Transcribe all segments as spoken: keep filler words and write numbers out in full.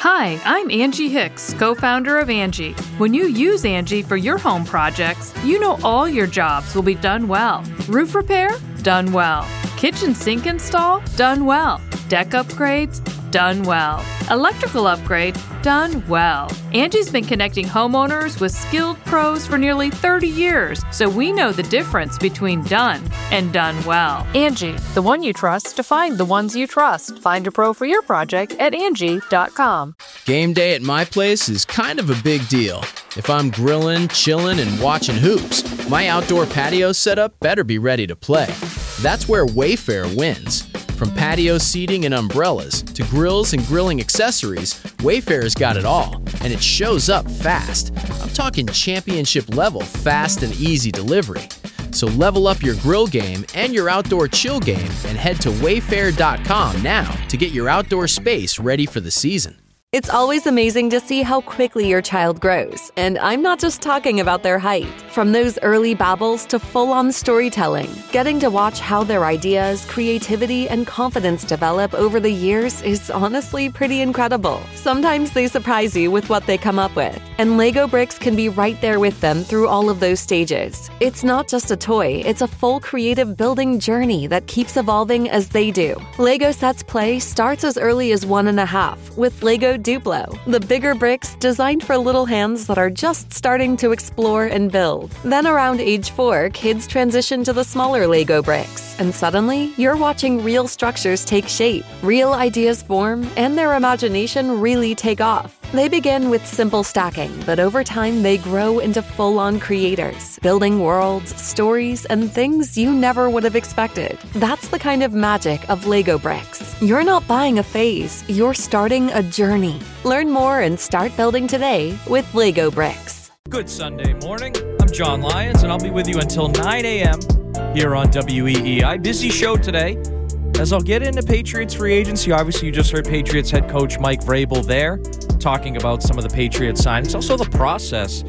Hi, I'm Angie Hicks, co-founder of Angie. When you use Angie for your home projects, you know all your jobs will be done well. Roof repair? Done well. Kitchen sink install? Done well. Deck upgrades? Done well. Electrical upgrade? Done well. Angie's been connecting homeowners with skilled pros for nearly thirty years, so we know the difference between done and done well. Angie, the one you trust to find the ones you trust. Find a pro for your project at Angie dot com. Game day at my place is kind of a big deal. If I'm grilling, chilling, and watching hoops, my outdoor patio setup better be ready to play. That's where Wayfair wins. From patio seating and umbrellas to grills and grilling accessories, Wayfair's got it all, and it shows up fast. I'm talking championship level fast and easy delivery. So level up your grill game and your outdoor chill game and head to wayfair dot com now to get your outdoor space ready for the season. It's always amazing to see how quickly your child grows, and I'm not just talking about their height. From those early babbles to full-on storytelling, getting to watch how their ideas, creativity, and confidence develop over the years is honestly pretty incredible. Sometimes they surprise you with what they come up with, and Lego Bricks can be right there with them through all of those stages. It's not just a toy, it's a full creative building journey that keeps evolving as they do. Lego Sets Play starts as early as one and a half with Lego Duplo, the bigger bricks designed for little hands that are just starting to explore and build. Then around age four, kids transition to the smaller Lego bricks, and suddenly you're watching real structures take shape, real ideas form, and their imagination really take off. They begin with simple stacking, but over time they grow into full-on creators, building worlds, stories, and things you never would have expected. That's the kind of magic of Lego Bricks. You're not buying a phase, you're starting a journey. Learn more and start building today with Lego Bricks. Good Sunday morning. I'm John Lyons, and I'll be with you until nine a.m. here on W E E I. Busy show today, as I'll get into Patriots free agency. Obviously, you just heard Patriots head coach Mike Vrabel there talking about some of the Patriots signings, also the process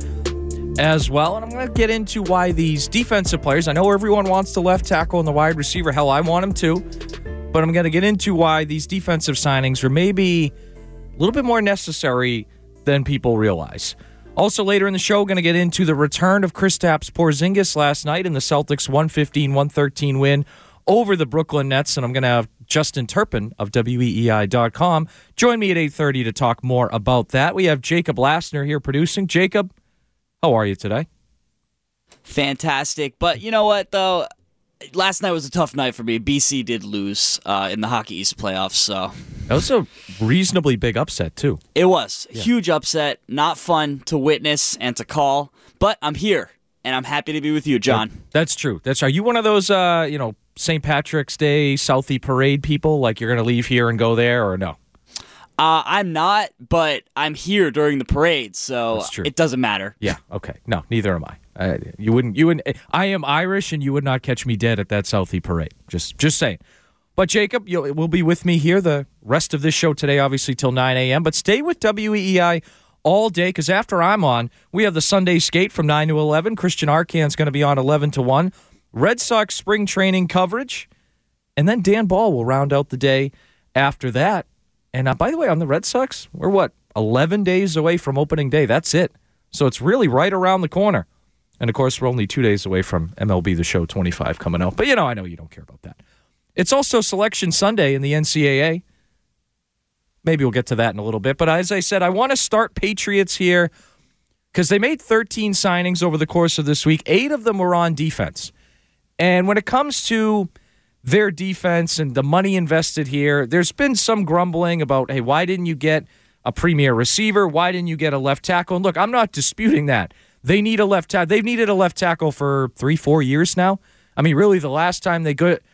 as well. And I'm going to get into why these defensive players, I know everyone wants the left tackle and the wide receiver. Hell, I want him too. But I'm going to get into why these defensive signings are maybe a little bit more necessary than people realize. Also, later in the show, going to get into the return of Kristaps Porzingis last night in the Celtics' one fifteen one thirteen win over the Brooklyn Nets, and I'm going to have Justin Turpin of W E E I dot com join me at eight thirty to talk more about that. We have Jacob Lassner here producing. Jacob, how are you today? Fantastic. But you know what, though? Last night was a tough night for me. B C did lose uh, in the Hockey East playoffs, so... That was a reasonably big upset, too. It was. Yeah. Huge upset. Not fun to witness and to call, but I'm here, and I'm happy to be with you, John. That, that's true. That's Are you one of those, uh, you know, Saint Patrick's Day Southie parade people? Like you're going to leave here and go there, or no? Uh, I'm not, but I'm here during the parade, so it doesn't matter. Yeah, okay. No, neither am I. Uh, you wouldn't. You wouldn't. I am Irish, and you would not catch me dead at that Southie parade. Just, just saying. But Jacob, you will be with me here the rest of this show today, obviously till nine a.m. But stay with W E E I all day, because after I'm on, we have the Sunday skate from nine to eleven. Christian Arcan's going to be on eleven to one. Red Sox spring training coverage, and then Dan Ball will round out the day after that. And uh, by the way, on the Red Sox, we're what, eleven days away from opening day. That's it. So it's really right around the corner. And, of course, we're only two days away from M L B The Show twenty-five coming out. But, you know, I know you don't care about that. It's also Selection Sunday in the N C double A. Maybe we'll get to that in a little bit. But as I said, I want to start Patriots here because they made thirteen signings over the course of this week. Eight of them were on defense. And when it comes to their defense and the money invested here, there's been some grumbling about, hey, why didn't you get a premier receiver? Why didn't you get a left tackle? And look, I'm not disputing that. They need a left tackle. They've needed a left tackle for three, four years now. I mean, really, the last time they good,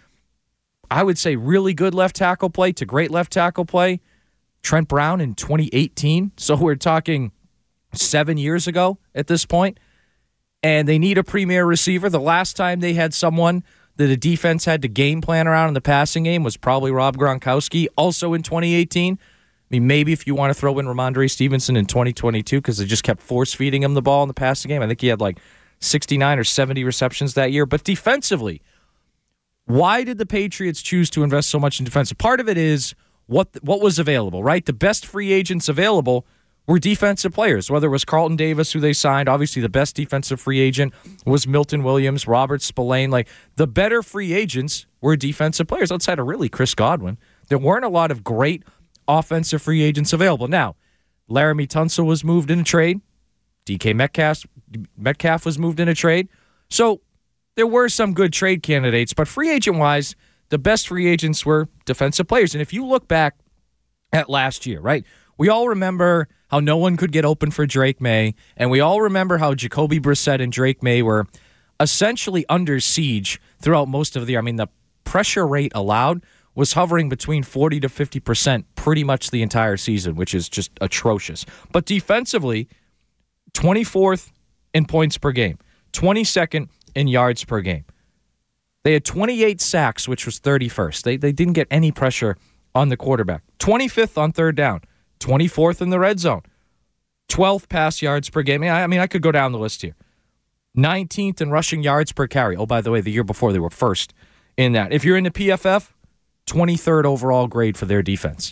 I would say really good left tackle play to great left tackle play, Trent Brown in twenty eighteen. So we're talking seven years ago at this point. And they need a premier receiver. The last time they had someone that a defense had to game plan around in the passing game was probably Rob Gronkowski, also in twenty eighteen. I mean, maybe if you want to throw in Ramondre Stevenson in twenty twenty-two because they just kept force-feeding him the ball in the passing game. I think he had like sixty-nine or seventy receptions that year. But defensively, why did the Patriots choose to invest so much in defense? Part of it is, what what was available, right? The best free agents available were defensive players, whether it was Carlton Davis, who they signed. Obviously, the best defensive free agent was Milton Williams, Robert Spillane. Like, the better free agents were defensive players outside of really Chris Godwin. There weren't a lot of great offensive free agents available. Now, Laramie Tunsil was moved in a trade. D K Metcalf, Metcalf was moved in a trade. So there were some good trade candidates, but free agent-wise, the best free agents were defensive players. And if you look back at last year, right, we all remember how no one could get open for Drake May, and we all remember how Jacoby Brissett and Drake May were essentially under siege throughout most of the year. I mean, the pressure rate allowed was hovering between forty to fifty percent pretty much the entire season, which is just atrocious. But defensively, twenty-fourth in points per game, twenty-second in yards per game. They had twenty-eight sacks, which was thirty-first. They, they didn't get any pressure on the quarterback. twenty-fifth on third down. twenty-fourth in the red zone, twelfth pass yards per game. I mean, I could go down the list here. nineteenth in rushing yards per carry. Oh, by the way, the year before they were first in that. If you're in the P F F, twenty-third overall grade for their defense.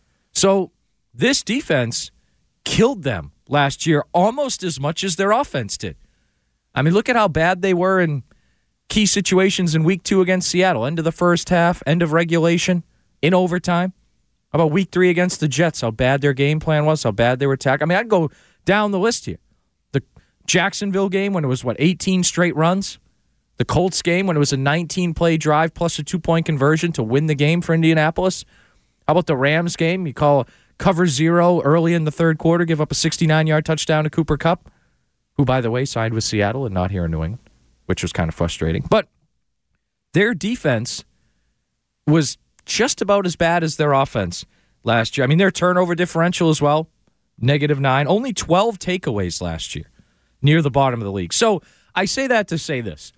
So this defense killed them last year almost as much as their offense did. I mean, look at how bad they were in key situations in week two against Seattle. End of the first half, end of regulation, in overtime. How about week three against the Jets? How bad their game plan was, how bad they were attacking. I mean, I'd go down the list here. The Jacksonville game when it was, what, eighteen straight runs? The Colts game when it was a nineteen-play drive plus a two-point conversion to win the game for Indianapolis? How about the Rams game? You call cover zero early in the third quarter, give up a sixty-nine-yard touchdown to Cooper Kupp, who, by the way, signed with Seattle and not here in New England, which was kind of frustrating. But their defense was just about as bad as their offense last year. I mean, their turnover differential as well, negative nine. Only twelve takeaways last year, near the bottom of the league. So I say that to say this.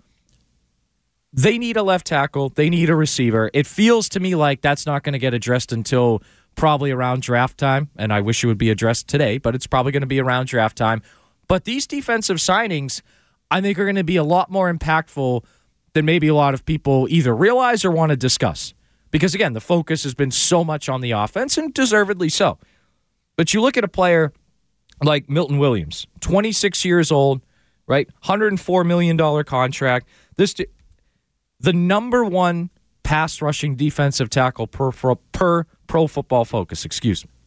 They need a left tackle. They need a receiver. It feels to me like that's not going to get addressed until probably around draft time, and I wish it would be addressed today, but it's probably going to be around draft time. But these defensive signings, I think, are going to be a lot more impactful than maybe a lot of people either realize or want to discuss. Because, again, the focus has been so much on the offense, and deservedly so. But you look at a player like Milton Williams, twenty-six years old, right? one hundred four million dollars contract. This, the number one pass rushing defensive tackle per, per, per Pro Football Focus, excuse me.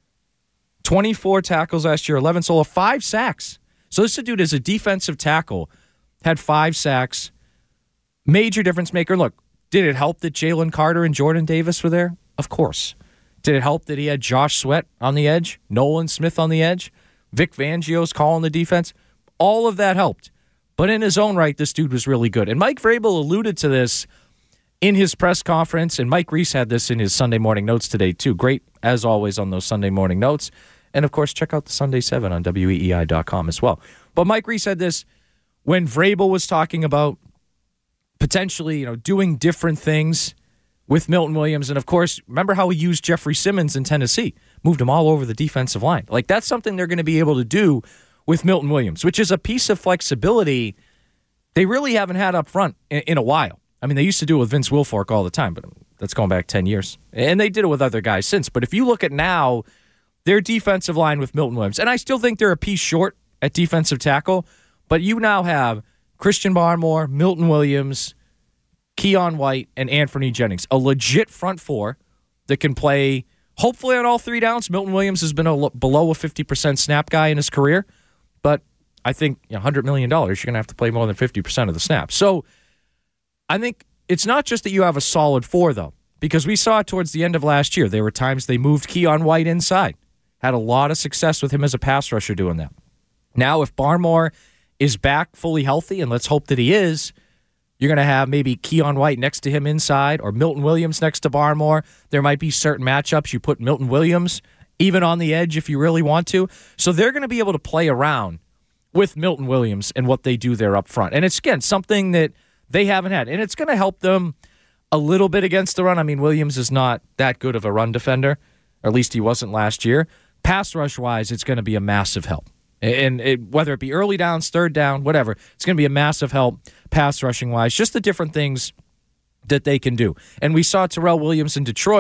twenty-four tackles last year, eleven solo, five sacks. So this dude is a defensive tackle, had five sacks, major difference maker. Look, did it help that Jalen Carter and Jordan Davis were there? Of course. Did it help that he had Josh Sweat on the edge, Nolan Smith on the edge, Vic Fangio's calling the defense? All of that helped. But in his own right, this dude was really good. And Mike Vrabel alluded to this in his press conference, and Mike Reese had this in his Sunday morning notes today, too. Great, as always, on those Sunday morning notes. And, of course, check out the Sunday seven on W E E I dot com as well. But Mike Reese said this when Vrabel was talking about potentially, you know, doing different things with Milton Williams. And, of course, remember how he used Jeffrey Simmons in Tennessee? Moved him all over the defensive line. Like, that's something they're going to be able to do with Milton Williams, which is a piece of flexibility they really haven't had up front in, in a while. I mean, they used to do it with Vince Wilfork all the time, but that's going back ten years. And they did it with other guys since. But if you look at now, their defensive line with Milton Williams, and I still think they're a piece short at defensive tackle, but you now have Christian Barmore, Milton Williams, Keon White, and Anthony Jennings, a legit front four that can play hopefully on all three downs. Milton Williams has been a, below a fifty percent snap guy in his career, but I think you know, one hundred million dollars, you're going to have to play more than fifty percent of the snaps. So I think it's not just that you have a solid four, though, because we saw towards the end of last year, there were times they moved Keon White inside. Had a lot of success with him as a pass rusher doing that. Now, if Barmore is back fully healthy, and let's hope that he is, you're going to have maybe Keon White next to him inside or Milton Williams next to Barmore. There might be certain matchups you put Milton Williams even on the edge if you really want to. So they're going to be able to play around with Milton Williams and what they do there up front. And it's, again, something that they haven't had. And it's going to help them a little bit against the run. I mean, Williams is not that good of a run defender, or at least he wasn't last year. Pass rush-wise, it's going to be a massive help. And it, whether it be early downs, third down, whatever, it's going to be a massive help pass rushing-wise, just the different things that they can do. And we saw Terrell Williams in Detroit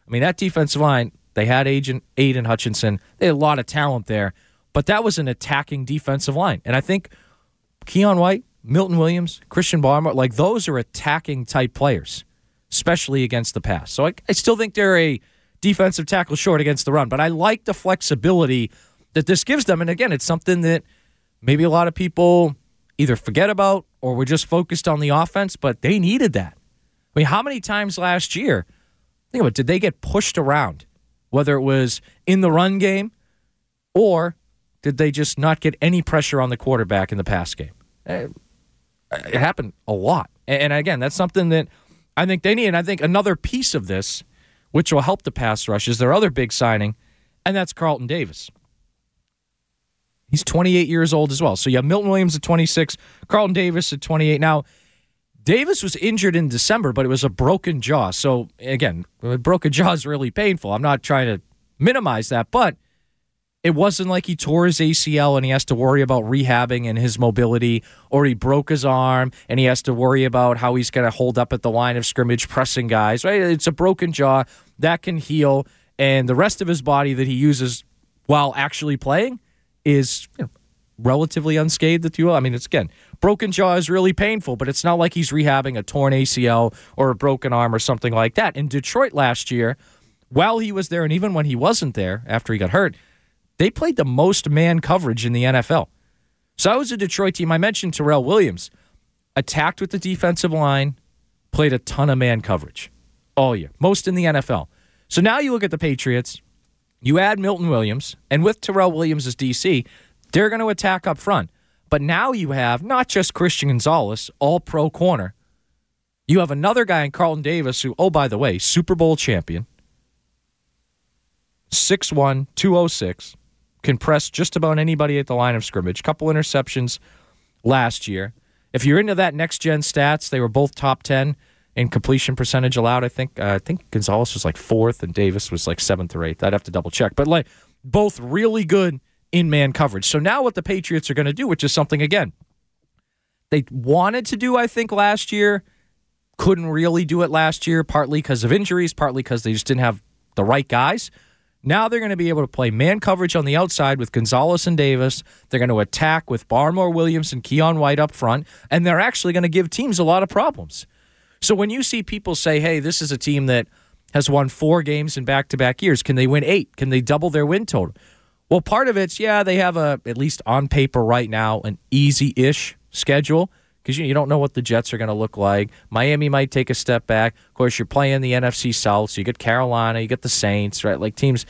I mean, that defensive line, they had Aiden, Aiden Hutchinson. They had a lot of talent there, but that was an attacking defensive line. And I think Keion White, Milton Williams, Christian Barmore, like those are attacking type players, especially against the pass. So I, I still think they're a defensive tackle short against the run, but I like the flexibility that this gives them. And again, it's something that maybe a lot of people either forget about or were just focused on the offense, but they needed that. I mean, how many times last year, think about it, did they get pushed around, whether it was in the run game or did they just not get any pressure on the quarterback in the pass game? It, it happened a lot. And again, that's something that I think they need. And I think another piece of this, which will help the pass rush, is their other big signing, and that's Carlton Davis. He's twenty-eight years old as well. So you have Milton Williams at twenty-six, Carlton Davis at twenty-eight. Now, Davis was injured in December, but it was a broken jaw. So, again, a broken jaw is really painful. I'm not trying to minimize that, but it wasn't like he tore his A C L and he has to worry about rehabbing and his mobility, or he broke his arm and he has to worry about how he's going to hold up at the line of scrimmage pressing guys. Right? It's a broken jaw that can heal, and the rest of his body that he uses while actually playing is, you know, relatively unscathed, if you will. I mean, it's, again, broken jaw is really painful, but it's not like he's rehabbing a torn A C L or a broken arm or something like that. In Detroit last year, while he was there, and even when he wasn't there after he got hurt, they played the most man coverage in the N F L. So I was a Detroit team. I mentioned Terrell Williams. Attacked with the defensive line, played a ton of man coverage all year, most in the N F L. So now you look at the Patriots, you add Milton Williams, and with Terrell Williams as D C, they're going to attack up front. But now you have not just Christian Gonzalez, all-pro corner. You have another guy in Carlton Davis who, oh, by the way, Super Bowl champion, six one, two oh six, can press just about anybody at the line of scrimmage. Couple interceptions last year. If you're into that next-gen stats, they were both top ten in completion percentage allowed, I think. Uh, I think Gonzalez was like fourth and Davis was like seventh or eighth. I'd have to double-check. But like both really good in-man coverage. So now what the Patriots are going to do, which is something, again, they wanted to do, I think, last year, couldn't really do it last year, partly because of injuries, partly because they just didn't have the right guys. Now they're going to be able to play man coverage on the outside with Gonzalez and Davis. They're going to attack with Barmore Williams and Keion White up front, and they're actually going to give teams a lot of problems. So when you see people say, hey, this is a team that has won four games in back-to-back years, can they win eight? Can they double their win total? Well, part of it's, yeah, they have, a at least on paper right now, an easy-ish schedule, because you, you don't know what the Jets are going to look like. Miami might take a step back. Of course, you're playing the N F C South, so you get Carolina, you get the Saints, right? Like teams.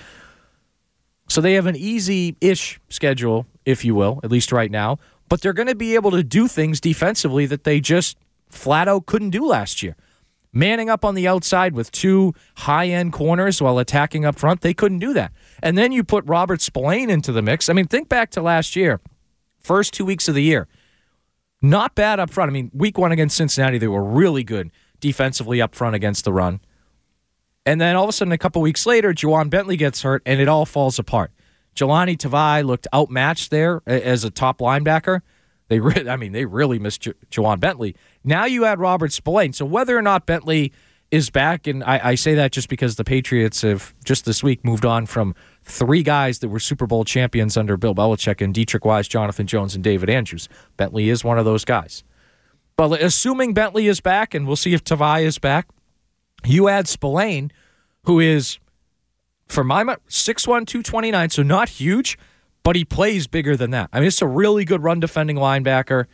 So they have an easy-ish schedule, if you will, at least right now. But they're going to be able to do things defensively that they just flat-out couldn't do last year. Manning up on the outside with two high-end corners while attacking up front, they couldn't do that. And then you put Robert Spillane into the mix. I mean, think back to last year, first two weeks of the year. Not bad up front. I mean, week one against Cincinnati, they were really good defensively up front against the run. And then all of a sudden, a couple weeks later, Juwan Bentley gets hurt, and it all falls apart. Jelani Tavai looked outmatched there as a top linebacker. They, re- I mean, they really missed Ju- Juwan Bentley. Now you add Robert Spillane. So whether or not Bentley is back, and I, I say that just because the Patriots have just this week moved on from three guys that were Super Bowl champions under Bill Belichick and Dietrich Wise, Jonathan Jones, and David Andrews. Bentley is one of those guys. But assuming Bentley is back, and we'll see if Tavai is back, you add Spillane, who is, for my six one, two twenty-nine, so not huge, but he plays bigger than that. I mean, it's a really good run-defending linebacker.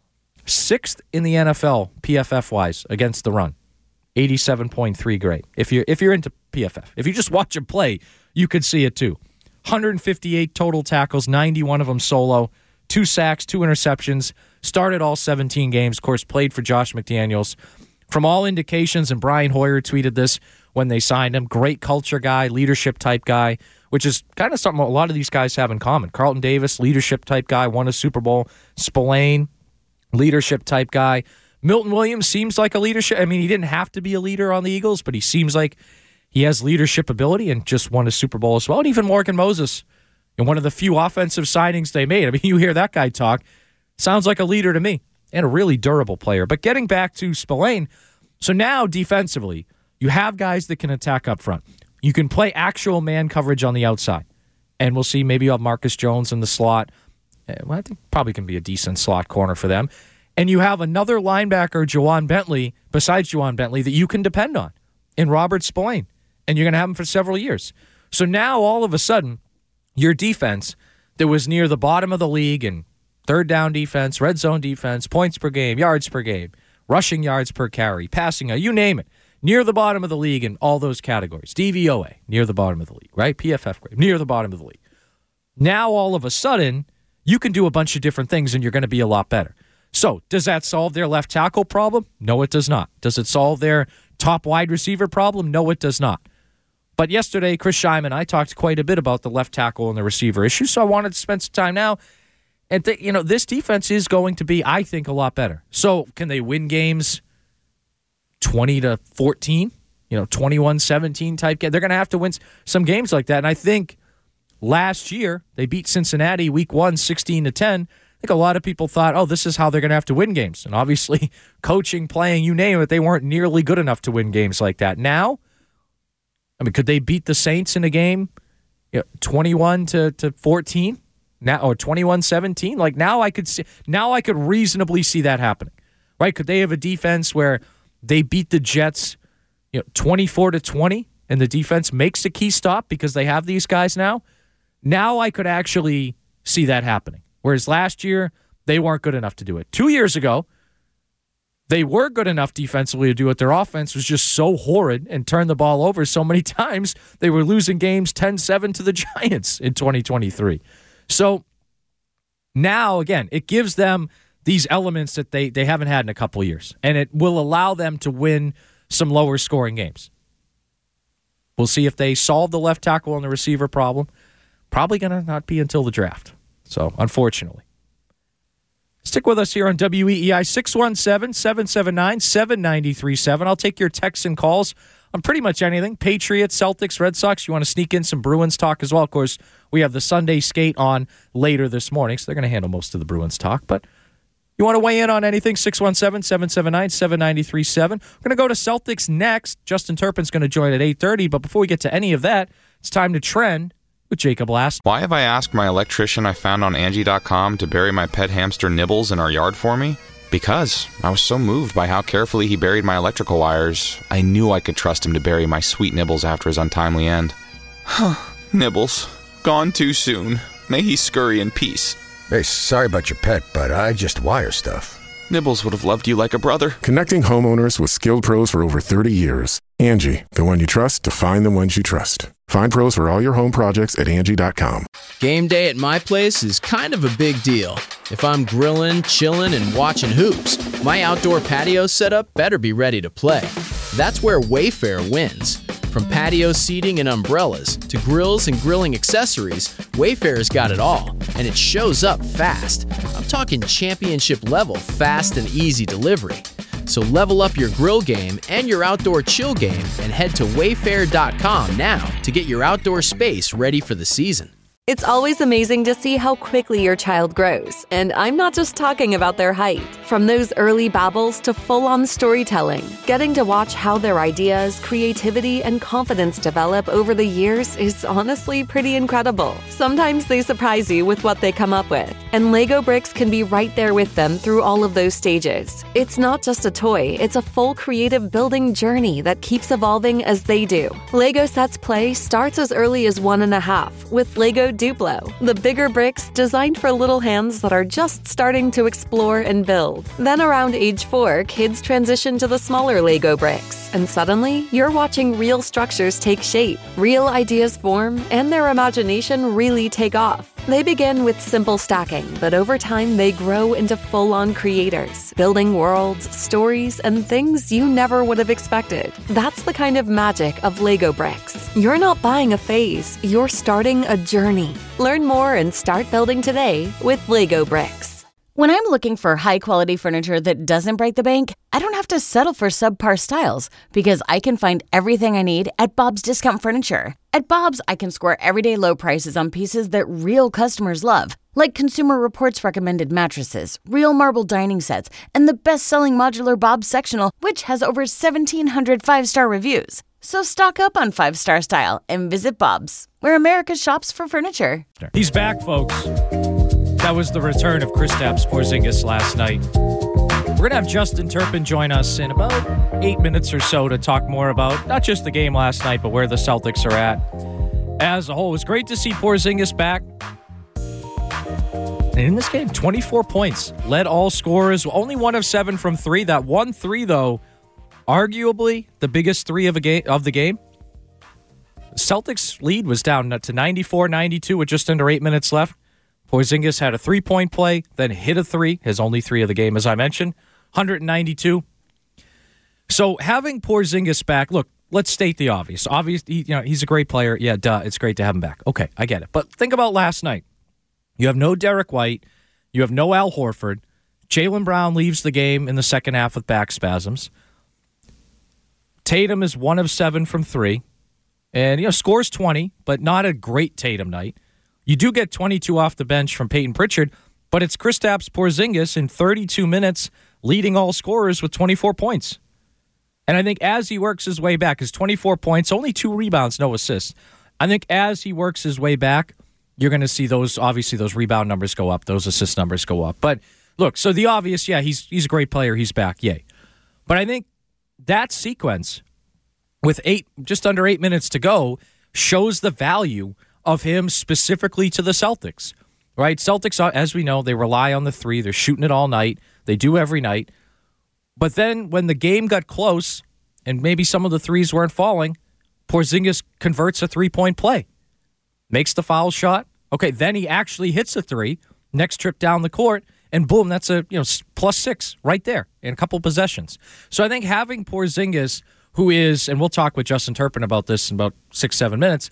Sixth in the N F L, P F F-wise, against the run. eighty-seven point three grade. If you're, if you're into P F F. If you just watch him play, you could see it too. one hundred fifty-eight total tackles, ninety-one of them solo, two sacks, two interceptions, started all seventeen games, of course, played for Josh McDaniels. From all indications, and Brian Hoyer tweeted this when they signed him, great culture guy, leadership-type guy, which is kind of something a lot of these guys have in common. Carlton Davis, leadership-type guy, won a Super Bowl. Spillane, leadership-type guy. Milton Williams seems like a leadership. I mean, he didn't have to be a leader on the Eagles, but he seems like he has leadership ability and just won a Super Bowl as well. And even Morgan Moses, in one of the few offensive signings they made. I mean, you hear that guy talk. Sounds like a leader to me and a really durable player. But getting back to Spillane, so now defensively, you have guys that can attack up front. You can play actual man coverage on the outside. And we'll see, maybe you have Marcus Jones in the slot. Well, I think probably can be a decent slot corner for them. And you have another linebacker, Juwan Bentley, besides Juwan Bentley, that you can depend on in Robert Spillane. And you're going to have him for several years. So now, all of a sudden, your defense that was near the bottom of the league in third down defense, red zone defense, points per game, yards per game, rushing yards per carry, passing, you name it, near the bottom of the league in all those categories. D V O A, near the bottom of the league, right? P F F grade, near the bottom of the league. Now, all of a sudden, you can do a bunch of different things and you're going to be a lot better. So, does that solve their left tackle problem? No, it does not. Does it solve their top wide receiver problem? No, it does not. But yesterday, Chris Scheim and I talked quite a bit about the left tackle and the receiver issue, so I wanted to spend some time now. And, th- you know, this defense is going to be, I think, a lot better. So, can they win games twenty to fourteen? You know, twenty-one seventeen type game? They're going to have to win some games like that. And I think last year, they beat Cincinnati week one, sixteen to ten. I think a lot of people thought, oh, this is how they're going to have to win games. And obviously, coaching, playing, you name it, they weren't nearly good enough to win games like that. Now, I mean, could they beat the Saints in a game, you know, twenty-one to fourteen? Now, or twenty-one seventeen? Like, now I could see, now I could reasonably see that happening, right? Could they have a defense where they beat the Jets, you know, twenty-four to twenty, and the defense makes a key stop because they have these guys now? Now I could actually see that happening. Whereas last year, they weren't good enough to do it. Two years ago, they were good enough defensively to do it. Their offense was just so horrid and turned the ball over so many times, they were losing games ten seven to the Giants in twenty twenty-three. So now, again, it gives them these elements that they, they haven't had in a couple of years, and it will allow them to win some lower scoring games. We'll see if they solve the left tackle and the receiver problem. Probably going to not be until the draft. So, unfortunately. Stick with us here on W E E I, six one seven, seven seven nine, seven nine three seven. I'll take your texts and calls on pretty much anything. Patriots, Celtics, Red Sox. You want to sneak in some Bruins talk as well. Of course, we have the Sunday skate on later this morning, so they're going to handle most of the Bruins talk. But you want to weigh in on anything, six one seven, seven seven nine, seven nine three seven. We're going to go to Celtics next. Justin Turpin's going to join at eight thirty. But before we get to any of that, it's time to trend with Jacob Last. Why have I asked my electrician I found on Angie dot com to bury my pet hamster Nibbles in our yard for me? Because I was so moved by how carefully he buried my electrical wires, I knew I could trust him to bury my sweet Nibbles after his untimely end. Nibbles, gone too soon. May he scurry in peace. Hey, sorry about your pet, but I just wire stuff. Nibbles would have loved you like a brother. Connecting homeowners with skilled pros for over thirty years. Angie, the one you trust to find the ones you trust. Find pros for all your home projects at Angie dot com. Game day at my place is kind of a big deal. If I'm grilling, chilling, and watching hoops, my outdoor patio setup better be ready to play. That's where Wayfair wins. From patio seating and umbrellas to grills and grilling accessories, Wayfair's got it all, and it shows up fast. I'm talking championship level fast and easy delivery. So level up your grill game and your outdoor chill game and head to wayfair dot com now to get your outdoor space ready for the season. It's always amazing to see how quickly your child grows, and I'm not just talking about their height. From those early babbles to full-on storytelling, getting to watch how their ideas, creativity, and confidence develop over the years is honestly pretty incredible. Sometimes they surprise you with what they come up with, and Lego Bricks can be right there with them through all of those stages. It's not just a toy, it's a full creative building journey that keeps evolving as they do. Lego Sets Play starts as early as one and a half with Lego Duplo, the bigger bricks designed for little hands that are just starting to explore and build. Then around age four, kids transition to the smaller Lego bricks, and suddenly you're watching real structures take shape, real ideas form, and their imagination really take off. They begin with simple stacking, but over time they grow into full-on creators, building worlds, stories, and things you never would have expected. That's the kind of magic of Lego Bricks. You're not buying a phase, you're starting a journey. Learn more and start building today with Lego Bricks. When I'm looking for high-quality furniture that doesn't break the bank, I don't have to settle for subpar styles because I can find everything I need at Bob's Discount Furniture. At Bob's, I can score everyday low prices on pieces that real customers love, like Consumer Reports recommended mattresses, real marble dining sets, and the best-selling modular Bob's sectional, which has over seventeen hundred five-star reviews. So stock up on five-star style and visit Bob's, where America shops for furniture. He's back, folks. That was the return of Kristaps Porzingis last night. We're going to have Justin Turpin join us in about eight minutes or so to talk more about not just the game last night, but where the Celtics are at as a whole. It was great to see Porzingis back. And in this game, twenty-four points. Led all scorers. Only one of seven from three. That one three, though, arguably the biggest three of, a game, of the game. The Celtics' lead was down to ninety-four ninety-two with just under eight minutes left. Porzingis had a three-point play, then hit a three, his only three of the game, as I mentioned, one ninety-two. So having Porzingis back, look, let's state the obvious. Obviously, you know, he's a great player. Yeah, duh, it's great to have him back. Okay, I get it. But think about last night. You have no Derek White. You have no Al Horford. Jaylen Brown leaves the game in the second half with back spasms. Tatum is one of seven from three. And, you know, scores twenty, but not a great Tatum night. You do get twenty-two off the bench from Peyton Pritchard, but it's Kristaps Porzingis in thirty-two minutes leading all scorers with twenty-four points. And I think as he works his way back, his twenty-four points, only two rebounds, no assists. I think as he works his way back, you're going to see those, obviously, those rebound numbers go up, those assist numbers go up. But look, so the obvious, yeah, he's he's a great player, he's back, yay. But I think that sequence with eight, just under eight minutes to go, shows the value of him specifically to the Celtics, right? Celtics, as we know, they rely on the three. They're shooting it all night. They do every night. But then when the game got close and maybe some of the threes weren't falling, Porzingis converts a three-point play, makes the foul shot. Okay, then he actually hits a three, next trip down the court, and boom, that's a you know plus six right there in a couple possessions. So I think having Porzingis, who is, and we'll talk with Justin Turpin about this in about six, seven minutes,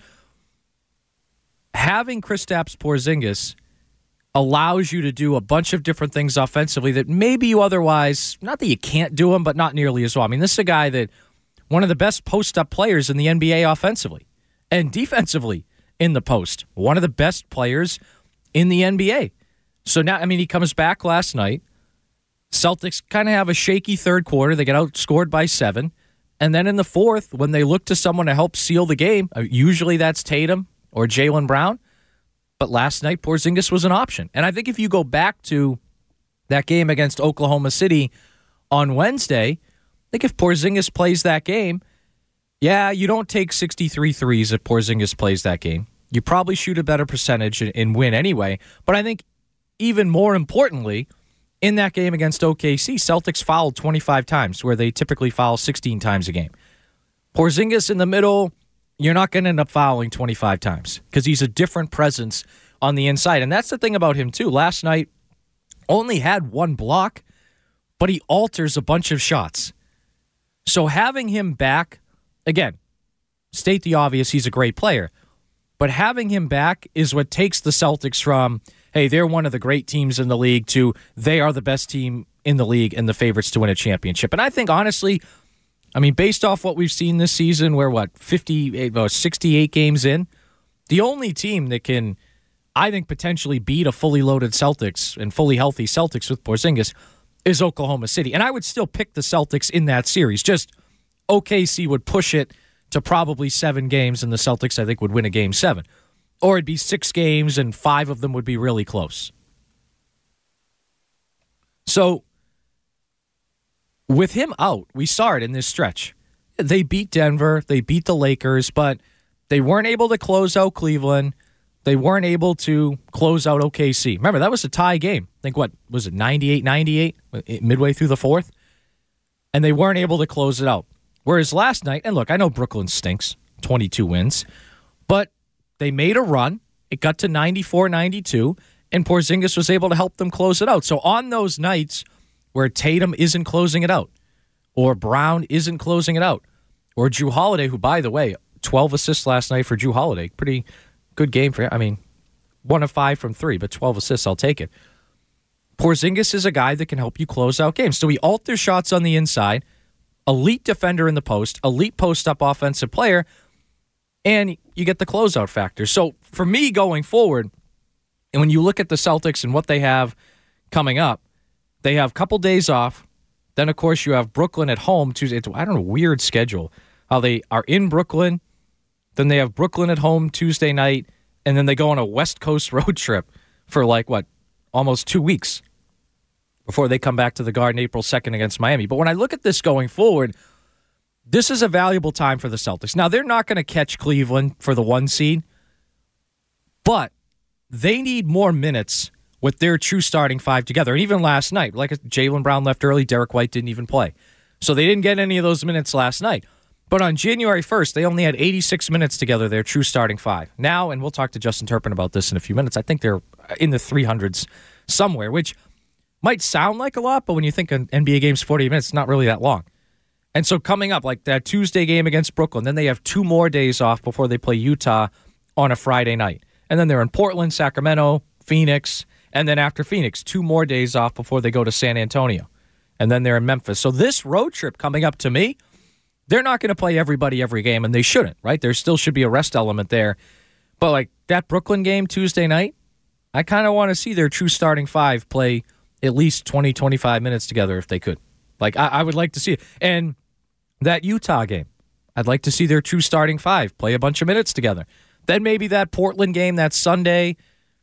having Kristaps Porzingis allows you to do a bunch of different things offensively that maybe you otherwise, not that you can't do them, but not nearly as well. I mean, this is a guy that, one of the best post-up players in the N B A offensively and defensively in the post. One of the best players in the N B A. So now, I mean, he comes back last night. Celtics kind of have a shaky third quarter. They get outscored by seven. And then in the fourth, when they look to someone to help seal the game, usually that's Tatum or Jaylen Brown. But last night, Porzingis was an option. And I think if you go back to that game against Oklahoma City on Wednesday, I think if Porzingis plays that game, yeah, you don't take sixty-three threes if Porzingis plays that game. You probably shoot a better percentage and, and win anyway. But I think even more importantly, in that game against O K C, Celtics fouled twenty-five times, where they typically foul sixteen times a game. Porzingis in the middle, you're not going to end up fouling twenty-five times because he's a different presence on the inside. And that's the thing about him, too. Last night, only had one block, but he alters a bunch of shots. So having him back, again, state the obvious, he's a great player. But having him back is what takes the Celtics from, hey, they're one of the great teams in the league, to they are the best team in the league and the favorites to win a championship. And I think, honestly, I mean, based off what we've seen this season, we're, what, fifty-eight, well, sixty-eight games in? The only team that can, I think, potentially beat a fully loaded Celtics and fully healthy Celtics with Porzingis is Oklahoma City. And I would still pick the Celtics in that series. Just O K C would push it to probably seven games, and the Celtics, I think, would win a game seven. Or it'd be six games, and five of them would be really close. So, with him out, we saw it in this stretch. They beat Denver, they beat the Lakers, but they weren't able to close out Cleveland. They weren't able to close out O K C. Remember, that was a tie game. I think, what, was it ninety-eight ninety-eight, midway through the fourth? And they weren't able to close it out. Whereas last night, and look, I know Brooklyn stinks, twenty-two wins, but they made a run. It got to ninety-four ninety-two, and Porzingis was able to help them close it out. So on those nights where Tatum isn't closing it out, or Brown isn't closing it out, or Jrue Holiday, who, by the way, twelve assists last night for Jrue Holiday. Pretty good game for him. I mean, one of five from three, but twelve assists, I'll take it. Porzingis is a guy that can help you close out games. So he alters shots on the inside, elite defender in the post, elite post-up offensive player, and you get the closeout factor. So for me going forward, and when you look at the Celtics and what they have coming up, they have a couple days off. Then, of course, you have Brooklyn at home. Tuesday. I don't know, weird schedule. how they are in Brooklyn, then they have Brooklyn at home Tuesday night, and then they go on a West Coast road trip for like, what, almost two weeks before they come back to the Garden April second against Miami. But when I look at this going forward, this is a valuable time for the Celtics. Now, they're not going to catch Cleveland for the one seed, but they need more minutes with their true starting five together. And even last night, like Jaylen Brown left early, Derek White didn't even play. So they didn't get any of those minutes last night. But on January first, they only had eighty-six minutes together, their true starting five. Now, and we'll talk to Justin Turpin about this in a few minutes, I think they're in the three hundreds somewhere, which might sound like a lot, but when you think an N B A game's forty minutes, it's not really that long. And so coming up, like that Tuesday game against Brooklyn, then they have two more days off before they play Utah on a Friday night. And then they're in Portland, Sacramento, Phoenix, and then after Phoenix, two more days off before they go to San Antonio. And then they're in Memphis. So this road trip coming up, to me, they're not going to play everybody every game, and they shouldn't, right? There still should be a rest element there. But like that Brooklyn game Tuesday night, I kind of want to see their true starting five play at least twenty, twenty-five minutes together if they could. Like, I, I would like to see it. And that Utah game, I'd like to see their true starting five play a bunch of minutes together. Then maybe that Portland game, that Sunday,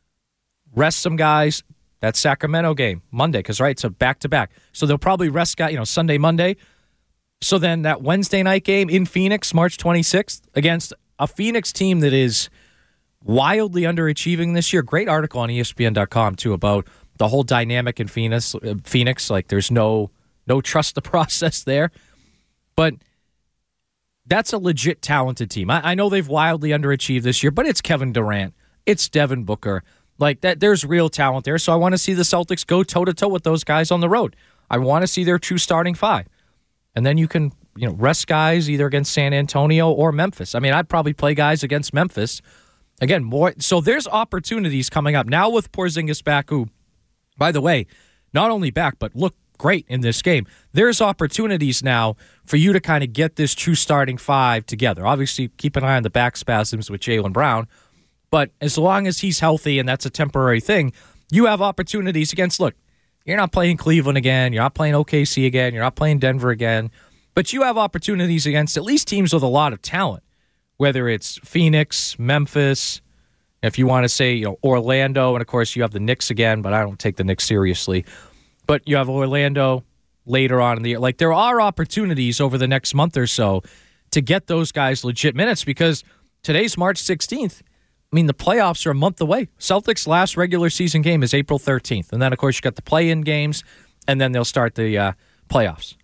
rest some guys. That Sacramento game, Monday, because, right, so back-to-back. So they'll probably rest guys, you know, Sunday, Monday. So then that Wednesday night game in Phoenix, March twenty-sixth, against a Phoenix team that is wildly underachieving this year. Great article on E S P N dot com, too, about the whole dynamic in Phoenix. Phoenix, like there's no no trust the process there. But that's a legit talented team. I, I know they've wildly underachieved this year, but it's Kevin Durant. It's Devin Booker. Like that, there's real talent there. So I want to see the Celtics go toe-to-toe with those guys on the road. I want to see their true starting five. And then you can, you know, rest guys either against San Antonio or Memphis. I mean, I'd probably play guys against Memphis. Again, more. So there's opportunities coming up now with Porzingis back, who, by the way, not only back, but look great in this game. There's opportunities now for you to kind of get this true starting five together. Obviously, keep an eye on the back spasms with Jaylen Brown. But as long as he's healthy and that's a temporary thing, you have opportunities against, look, you're not playing Cleveland again. You're not playing O K C again. You're not playing Denver again. But you have opportunities against at least teams with a lot of talent, whether it's Phoenix, Memphis, if you want to say, you know, Orlando, and of course you have the Knicks again, but I don't take the Knicks seriously. But you have Orlando later on in the year. Like, there are opportunities over the next month or so to get those guys legit minutes because today's March sixteenth. I mean, the playoffs are a month away. Celtics' last regular season game is April thirteenth. And then, of course, you got the play-in games, and then they'll start the uh, playoffs.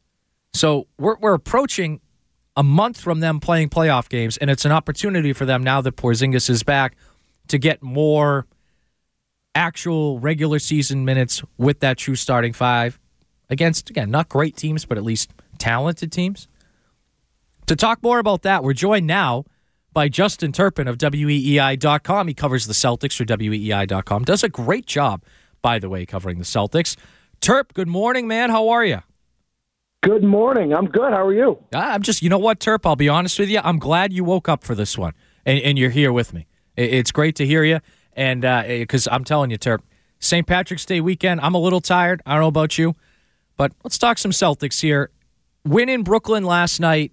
So we're we're approaching a month from them playing playoff games, and it's an opportunity for them now that Porzingis is back to get more actual regular season minutes with that true starting five against, again, not great teams, but at least talented teams. To talk more about that, we're joined now by Justin Turpin of W E E I dot com. He covers the Celtics for W E E I dot com. Does a great job, by the way, covering the Celtics. Terp, good morning, man. How are you? Good morning. I'm good. How are you? I'm just, you know what, Terp, I'll be honest with you. I'm glad you woke up for this one, and, and you're here with me. It's great to hear you, and because uh, I'm telling you, Terp, Saint Patrick's Day weekend, I'm a little tired. I don't know about you, but let's talk some Celtics here. Win in Brooklyn last night.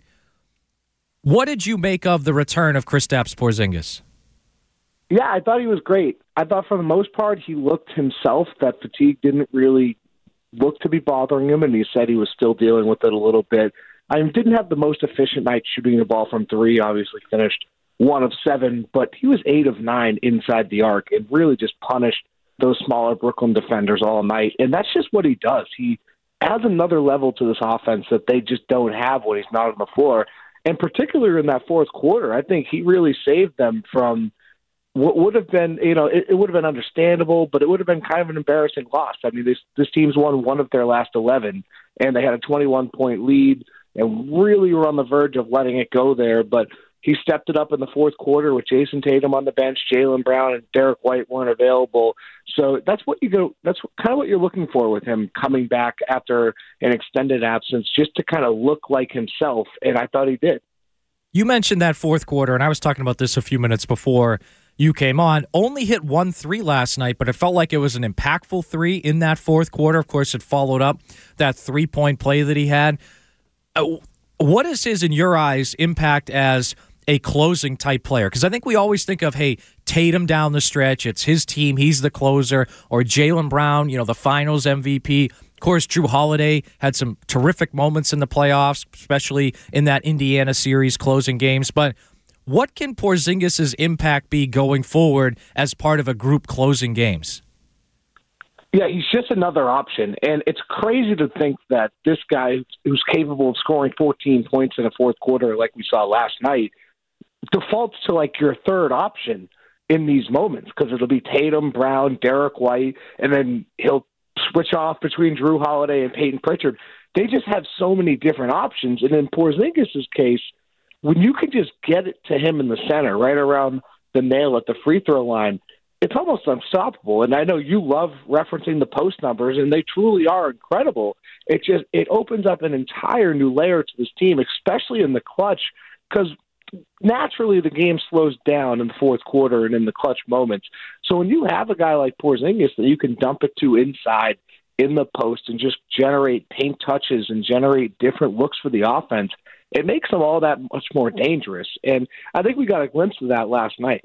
What did you make of the return of Kristaps Porzingis? Yeah, I thought he was great. I thought for the most part he looked himself. That fatigue didn't really look to be bothering him, and he said he was still dealing with it a little bit. I didn't have the most efficient night shooting the ball from three, obviously finished one of seven, but he was eight of nine inside the arc and really just punished those smaller Brooklyn defenders all night. And that's just what he does. He adds another level to this offense that they just don't have when he's not on the floor. And particularly in that fourth quarter, I think he really saved them from what would have been, you know, it, it would have been understandable, but it would have been kind of an embarrassing loss. I mean, this this team's won one of their last eleven, and they had a twenty-one point lead and really were on the verge of letting it go there. But he stepped it up in the fourth quarter with Jason Tatum on the bench, Jaylen Brown and Derek White weren't available. So that's what you go. That's kind of what you're looking for with him coming back after an extended absence, just to kind of look like himself. And I thought he did. You mentioned that fourth quarter, and I was talking about this a few minutes before you came on. Only hit one three last night, but it felt like it was an impactful three in that fourth quarter. Of course, it followed up that three-point play that he had. What is his, in your eyes, impact as a closing type player? Because I think we always think of, hey, Tatum down the stretch, it's his team, he's the closer, or Jaylen Brown, you know, the finals M V P. Of course, Drew Holiday had some terrific moments in the playoffs, especially in that Indiana series closing games. But what can Porzingis' impact be going forward as part of a group closing games? Yeah, he's just another option. And it's crazy to think that this guy who's capable of scoring fourteen points in a fourth quarter like we saw last night defaults to like your third option in these moments, because it'll be Tatum, Brown, Derek White, and then he'll switch off between Drew Holiday and Peyton Pritchard. They just have so many different options. And in Porzingis' case, when you can just get it to him in the center, right around the nail at the free throw line, it's almost unstoppable. And I know you love referencing the post numbers, and they truly are incredible. It just it opens up an entire new layer to this team, especially in the clutch, because naturally the game slows down in the fourth quarter and in the clutch moments. So when you have a guy like Porzingis that you can dump it to inside in the post and just generate paint touches and generate different looks for the offense, it makes them all that much more dangerous. And I think we got a glimpse of that last night.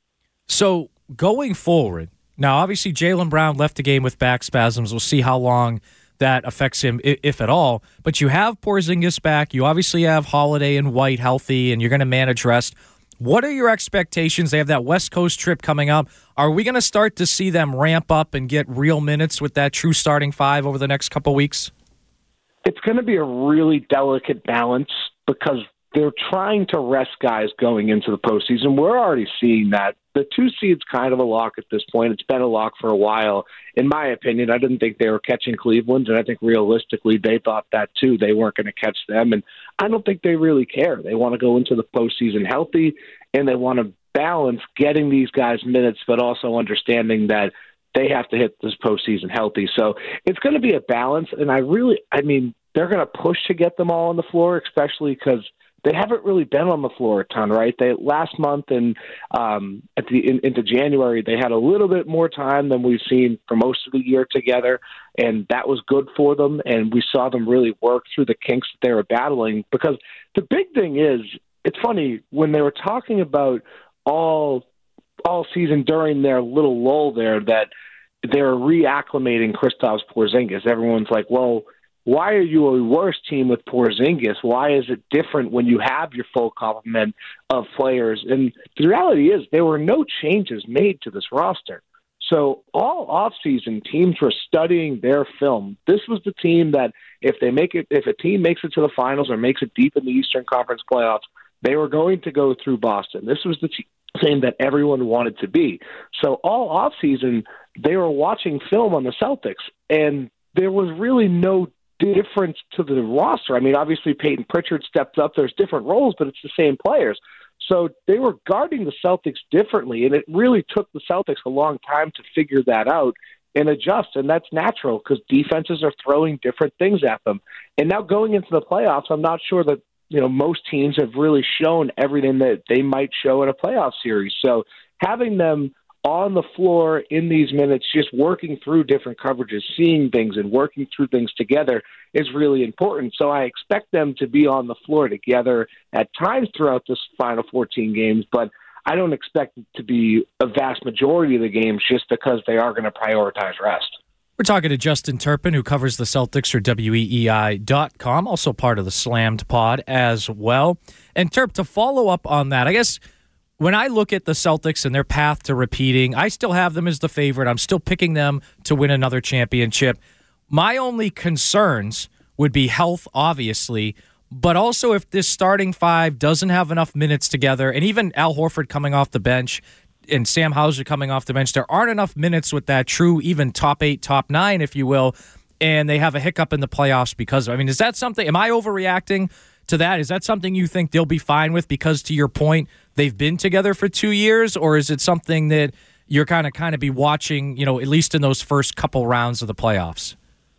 So going forward, now obviously Jaylen Brown left the game with back spasms. We'll see how long that affects him, if at all. But you have Porzingis back. You obviously have Holiday and White healthy, and you're going to manage rest. What are your expectations? They have that West Coast trip coming up. Are we going to start to see them ramp up and get real minutes with that true starting five over the next couple weeks? It's going to be a really delicate balance because they're trying to rest guys going into the postseason. We're already seeing that. The two seed's kind of a lock at this point. It's been a lock for a while. In my opinion, I didn't think they were catching Cleveland, and I think realistically they thought that too. They weren't going to catch them, and I don't think they really care. They want to go into the postseason healthy, and they want to balance getting these guys minutes, but also understanding that they have to hit this postseason healthy. So it's going to be a balance, and I really, I mean, they're going to push to get them all on the floor, especially because they haven't really been on the floor a ton, right? They last month and um, at the in, into January, they had a little bit more time than we've seen for most of the year together, and that was good for them. And we saw them really work through the kinks that they were battling. Because the big thing is, it's funny when they were talking about all all season during their little lull there that they're reacclimating Kristaps Porzingis. Everyone's like, well, why are you a worse team with Porzingis? Why is it different when you have your full complement of players? And the reality is there were no changes made to this roster. So all offseason, teams were studying their film. This was the team that if they make it, if a team makes it to the finals or makes it deep in the Eastern Conference playoffs, they were going to go through Boston. This was the team that everyone wanted to be. So all offseason, they were watching film on the Celtics, and there was really no difference to the roster. I mean, obviously Peyton Pritchard stepped up. There's different roles, but it's the same players. So they were guarding the Celtics differently, and it really took the Celtics a long time to figure that out and adjust, and that's natural because defenses are throwing different things at them. And now going into the playoffs, I'm not sure that, you know, most teams have really shown everything that they might show in a playoff series. So having them on the floor in these minutes, just working through different coverages, seeing things and working through things together is really important. So I expect them to be on the floor together at times throughout this final fourteen games, but I don't expect it to be a vast majority of the games just because they are going to prioritize rest. We're talking to Justin Turpin, who covers the Celtics for W E E I dot com, also part of the Slammed pod as well. And Terp, to follow up on that, I guess when I look at the Celtics and their path to repeating, I still have them as the favorite. I'm still picking them to win another championship. My only concerns would be health, obviously, but also if this starting five doesn't have enough minutes together, and even Al Horford coming off the bench and Sam Hauser coming off the bench, there aren't enough minutes with that true even top eight, top nine, if you will, and they have a hiccup in the playoffs because of it. I mean, is that something, am I overreacting to that? Is that something you think they'll be fine with because, to your point, they've been together for two years, or is it something that you're kind of kind of be watching, you know, at least in those first couple rounds of the playoffs?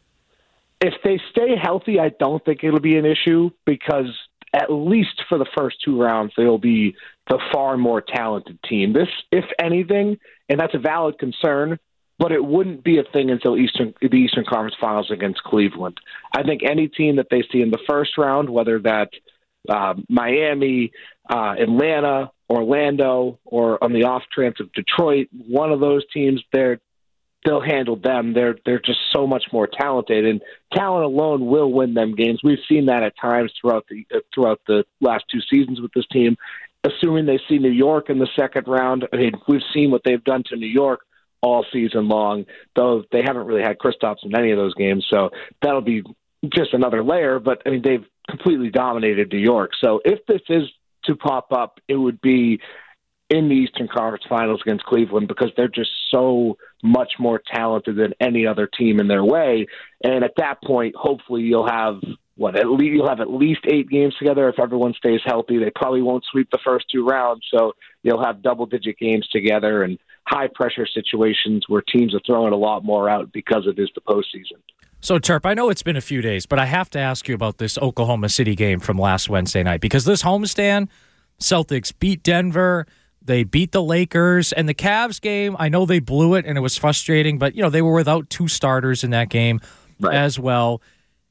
If they stay healthy, I don't think it'll be an issue because at least for the first two rounds, they'll be the far more talented team. This, if anything, and that's a valid concern, but it wouldn't be a thing until Eastern the Eastern Conference Finals against Cleveland. I think any team that they see in the first round, whether that's uh, Miami, uh, Atlanta, Orlando, or on the off chance of Detroit, one of those teams, they're they'll handle them. They're they're just so much more talented, and talent alone will win them games. We've seen that at times throughout the uh, throughout the last two seasons with this team. Assuming they see New York in the second round, I mean, we've seen what they've done to New York all season long, though they haven't really had Kristaps in any of those games, so that'll be just another layer. But, I mean, they've completely dominated New York. So if this is to pop up, it would be in the Eastern Conference Finals against Cleveland, because they're just so much more talented than any other team in their way. And at that point, hopefully you'll have what at least you'll have at least eight games together if everyone stays healthy. They probably won't sweep the first two rounds, so you'll have double-digit games together and high-pressure situations where teams are throwing a lot more out because it is the postseason. So, Terp, I know it's been a few days, but I have to ask you about this Oklahoma City game from last Wednesday night, because this homestand, Celtics beat Denver, they beat the Lakers, and the Cavs game, I know they blew it and it was frustrating, but, you know, they were without two starters in that game right. as well.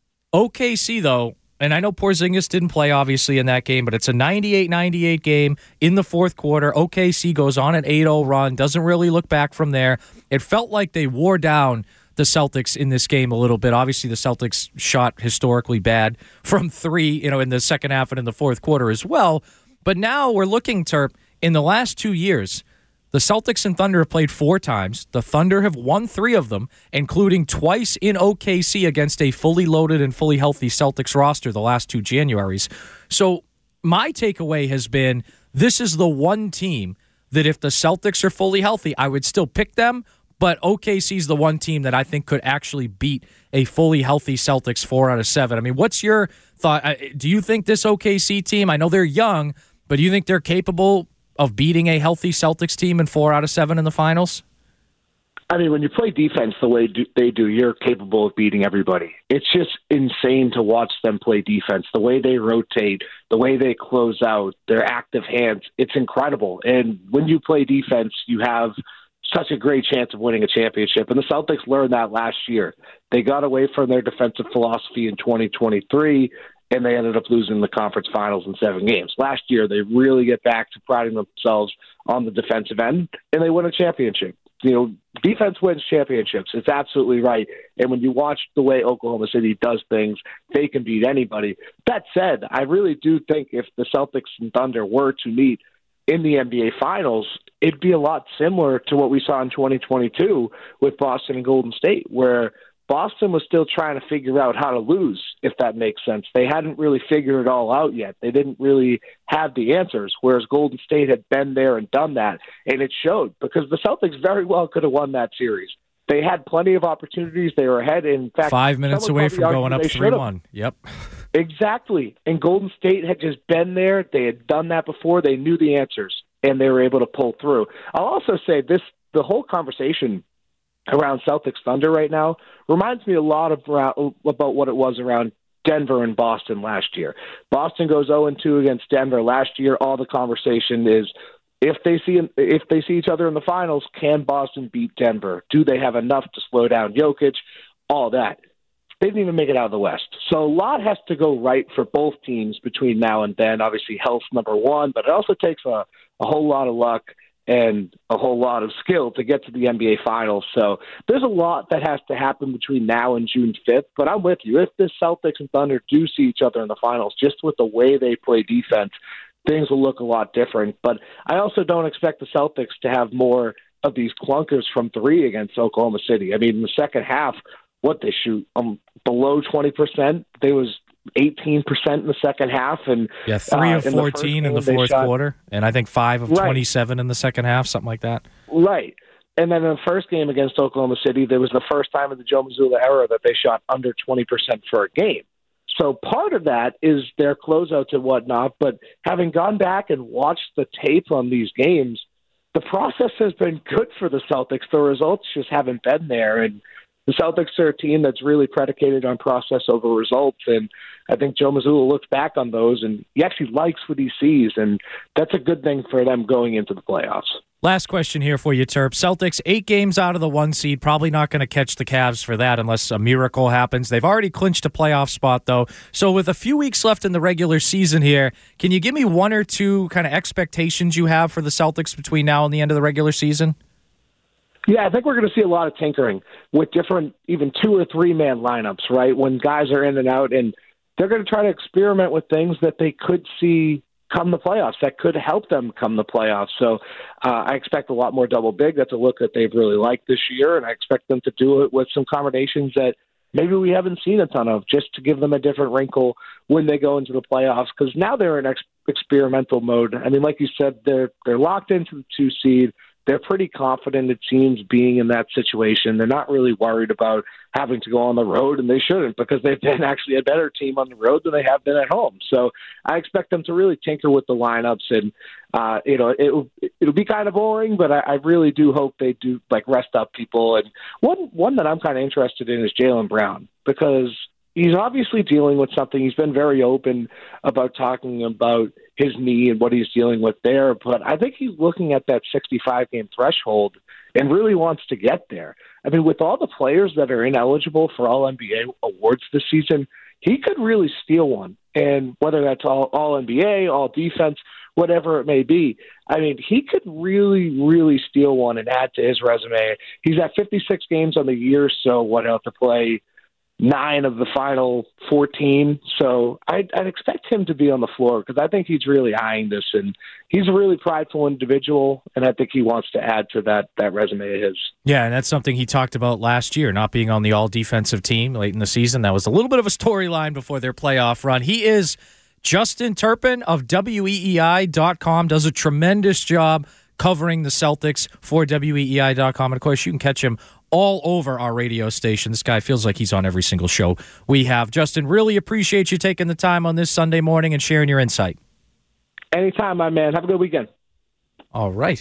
O K C, though, and I know Porzingis didn't play, obviously, in that game, but it's a ninety-eight ninety-eight game in the fourth quarter. O K C goes on an eight oh run, doesn't really look back from there. It felt like they wore down the Celtics in this game a little bit. Obviously, the Celtics shot historically bad from three, you know, in the second half and in the fourth quarter as well. But now we're looking, Terp, in the last two years, the Celtics and Thunder have played four times. The Thunder have won three of them, including twice in O K C against a fully loaded and fully healthy Celtics roster the last two Januaries. So my takeaway has been this is the one team that if the Celtics are fully healthy, I would still pick them, but O K C is the one team that I think could actually beat a fully healthy Celtics four out of seven. I mean, what's your thought? Do you think this O K C team, I know they're young, but do you think they're capable of beating a healthy Celtics team in four out of seven in the finals? I mean, when you play defense the way do, they do, you're capable of beating everybody. It's just insane to watch them play defense. The way they rotate, the way they close out, their active hands, it's incredible. And when you play defense, you have such a great chance of winning a championship. And the Celtics learned that last year. They got away from their defensive philosophy in twenty twenty-three, and they ended up losing the conference finals in seven games. Last year, they really get back to priding themselves on the defensive end, and they win a championship. You know, defense wins championships. It's absolutely right. And when you watch the way Oklahoma City does things, they can beat anybody. That said, I really do think if the Celtics and Thunder were to meet in the N B A Finals, it'd be a lot similar to what we saw in twenty twenty-two with Boston and Golden State, where Boston was still trying to figure out how to lose, if that makes sense. They hadn't really figured it all out yet. They didn't really have the answers, whereas Golden State had been there and done that, and it showed because the Celtics very well could have won that series. They had plenty of opportunities. They were ahead. In fact, five minutes away from going up three one. Yep. Exactly. And Golden State had just been there. They had done that before. They knew the answers, and they were able to pull through. I'll also say this, the whole conversation around Celtics Thunder right now reminds me a lot of about what it was around Denver and Boston last year. Boston goes oh and two against Denver last year. All the conversation is if they see if they see each other in the finals, can Boston beat Denver? Do they have enough to slow down Jokic? All that. They didn't even make it out of the West. So a lot has to go right for both teams between now and then. Obviously, health's number one, but it also takes a, a whole lot of luck and a whole lot of skill to get to the N B A Finals. So there's a lot that has to happen between now and June fifth. But I'm with you. If the Celtics and Thunder do see each other in the finals, just with the way they play defense, things will look a lot different. But I also don't expect the Celtics to have more of these clunkers from three against Oklahoma City. I mean, in the second half, what they shoot um, below twenty percent. They was eighteen percent in the second half. And yeah, three uh, of fourteen in the, in the fourth shot, quarter, and I think five of right. twenty-seven in the second half, something like that. Right. And then in the first game against Oklahoma City, there was the first time in the Joe Mazzulla era that they shot under twenty percent for a game. So part of that is their closeouts and whatnot, but having gone back and watched the tape on these games, the process has been good for the Celtics. The results just haven't been there, and the Celtics are a team that's really predicated on process over results, and I think Joe Mazzulla looks back on those, and he actually likes what he sees, and that's a good thing for them going into the playoffs. Last question here for you, Terp. Celtics, eight games out of the one seed. Probably not going to catch the Cavs for that unless a miracle happens. They've already clinched a playoff spot, though. So with a few weeks left in the regular season here, can you give me one or two kind of expectations you have for the Celtics between now and the end of the regular season? Yeah, I think we're going to see a lot of tinkering with different, even two or three man lineups, right? When guys are in and out, and they're going to try to experiment with things that they could see come the playoffs, that could help them come the playoffs. So uh, I expect a lot more double big. That's a look that they've really liked this year, and I expect them to do it with some combinations that maybe we haven't seen a ton of, just to give them a different wrinkle when they go into the playoffs, because now they're in ex- experimental mode. I mean, like you said, they're they're locked into the two seed. They're pretty confident, it seems, being in that situation. They're not really worried about having to go on the road, and they shouldn't, because they've been actually a better team on the road than they have been at home. So I expect them to really tinker with the lineups, and uh, you know, it'll it'll be kind of boring, but I, I really do hope they do like rest up people. And one one that I'm kind of interested in is Jaylen Brown, because he's obviously dealing with something. He's been very open about talking about his knee and what he's dealing with there. But I think he's looking at that sixty-five game threshold and really wants to get there. I mean, with all the players that are ineligible for all N B A awards this season, he could really steal one. And whether that's all, all N B A, all defense, whatever it may be, I mean, he could really, really steal one and add to his resume. He's at fifty-six games on the year, so what, he'll have to play nine of the final fourteen. So I'd, I'd expect him to be on the floor, because I think he's really eyeing this, and he's a really prideful individual, and I think he wants to add to that that resume of his. Yeah, and that's something he talked about last year, not being on the all-defensive team late in the season. That was a little bit of a storyline before their playoff run. He is Justin Turpin of W E E I dot com, does a tremendous job covering the Celtics for W E E I dot com. And, of course, you can catch him all over our radio station. This guy feels like he's on every single show we have. Justin, really appreciate you taking the time on this Sunday morning and sharing your insight. Anytime, my man. Have a good weekend. All right.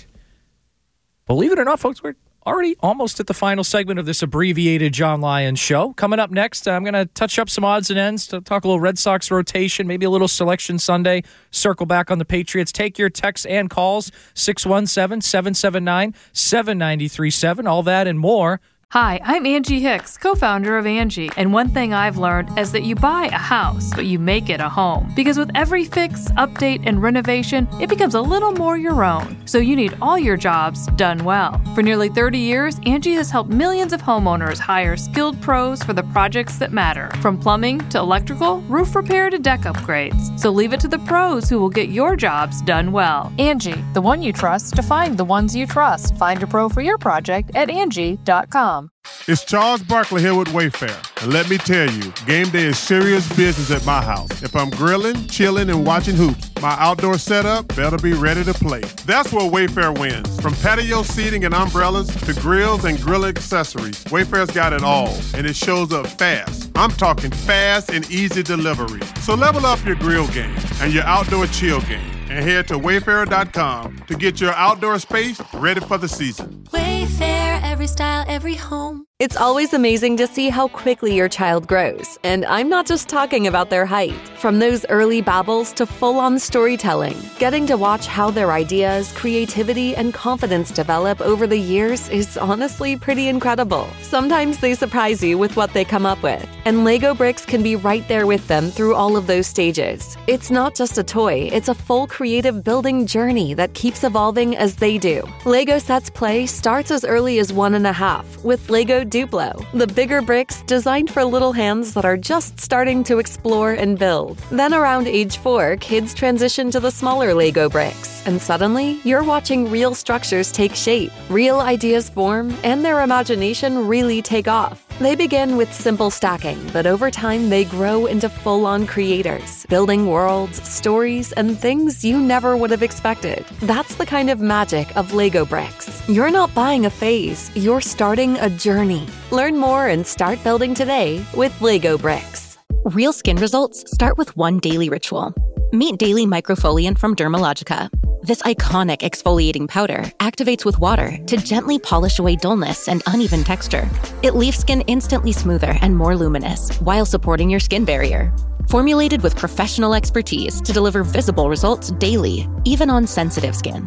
Believe it or not, folks, we're already almost at the final segment of this abbreviated John Lyons show. Coming up next, I'm going to touch up some odds and ends, to talk a little Red Sox rotation, maybe a little Selection Sunday, circle back on the Patriots. Take your texts and calls, six one seven, seven seven nine, seven nine three seven, all that and more. Hi, I'm Angie Hicks, co-founder of Angie, and one thing I've learned is that you buy a house, but you make it a home. Because with every fix, update, and renovation, it becomes a little more your own. So you need all your jobs done well. For nearly thirty years, Angie has helped millions of homeowners hire skilled pros for the projects that matter, from plumbing to electrical, roof repair to deck upgrades. So leave it to the pros who will get your jobs done well. Angie, the one you trust to find the ones you trust. Find a pro for your project at Angie dot com. It's Charles Barkley here with Wayfair. And let me tell you, game day is serious business at my house. If I'm grilling, chilling, and watching hoops, my outdoor setup better be ready to play. That's where Wayfair wins. From patio seating and umbrellas to grills and grill accessories, Wayfair's got it all, and it shows up fast. I'm talking fast and easy delivery. So level up your grill game and your outdoor chill game, and head to wayfair dot com to get your outdoor space ready for the season. Wayfair, every style, every home. It's always amazing to see how quickly your child grows. And I'm not just talking about their height. From those early babbles to full-on storytelling, getting to watch how their ideas, creativity, and confidence develop over the years is honestly pretty incredible. Sometimes they surprise you with what they come up with. And Lego Bricks can be right there with them through all of those stages. It's not just a toy, it's a full creative building journey that keeps evolving as they do. Lego Sets Play starts as early as one and a half with Lego Duplo, the bigger bricks designed for little hands that are just starting to explore and build. Then around age four, kids transition to the smaller Lego bricks, and suddenly you're watching real structures take shape, real ideas form, and their imagination really take off. They begin with simple stacking, but over time they grow into full-on creators, building worlds, stories, and things you never would have expected. That's the kind of magic of Lego Bricks. You're not buying a phase, you're starting a journey. Learn more and start building today with Lego Bricks. Real skin results start with one daily ritual. Meet Daily Microfoliant from Dermalogica. This iconic exfoliating powder activates with water to gently polish away dullness and uneven texture. It leaves skin instantly smoother and more luminous while supporting your skin barrier. Formulated with professional expertise to deliver visible results daily, even on sensitive skin.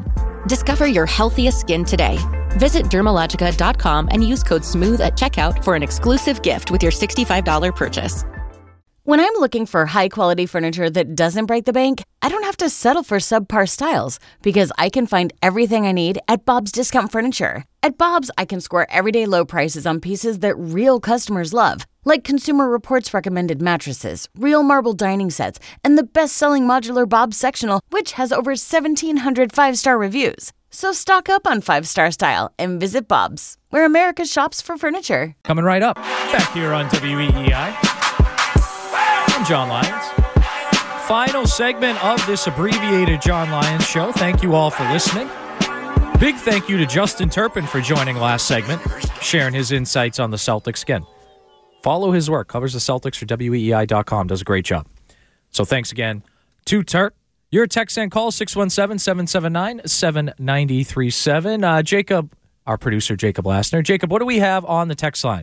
Discover your healthiest skin today. Visit Dermalogica dot com and use code SMOOTH at checkout for an exclusive gift with your sixty-five dollars purchase. When I'm looking for high-quality furniture that doesn't break the bank, I don't have to settle for subpar styles because I can find everything I need at Bob's Discount Furniture. At Bob's, I can score everyday low prices on pieces that real customers love, like Consumer Reports recommended mattresses, real marble dining sets, and the best-selling modular Bob's sectional, which has over seventeen hundred five-star reviews. So stock up on five-star style and visit Bob's, where America shops for furniture. Coming right up, back here on W E E I. I'm John Lyons. Final segment of this abbreviated John Lyons show. Thank you all for listening. Big thank you to Justin Turpin for joining last segment, sharing his insights on the Celtics again. Follow his work. Covers the Celtics for W E E I dot com. Does a great job. So thanks again to Turp. Your text and call, six one seven, seven seven nine, seven nine three seven. Uh, Jacob, our producer, Jacob Lassner. Jacob, what do we have on the text line?